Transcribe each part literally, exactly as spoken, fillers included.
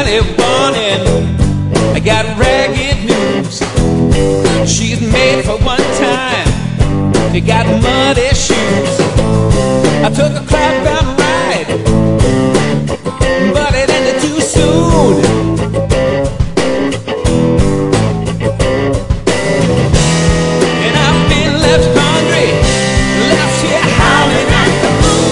early morning, I got ragged news. She's made for one time, she got muddy shoes. I took a cloudbound ride, but it ended too soon. And I've been left hungry, left here howling at the moon.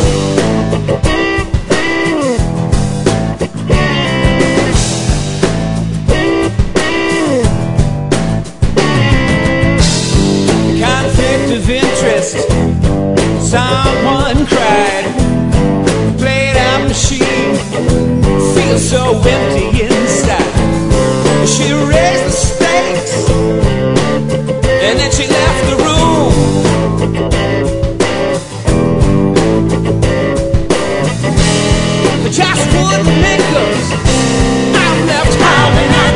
Conflict of interest, someone cried. Played out machine, feels so empty inside. She raised the stakes, and then she left the room. Just wooden nickels, I'm left howling at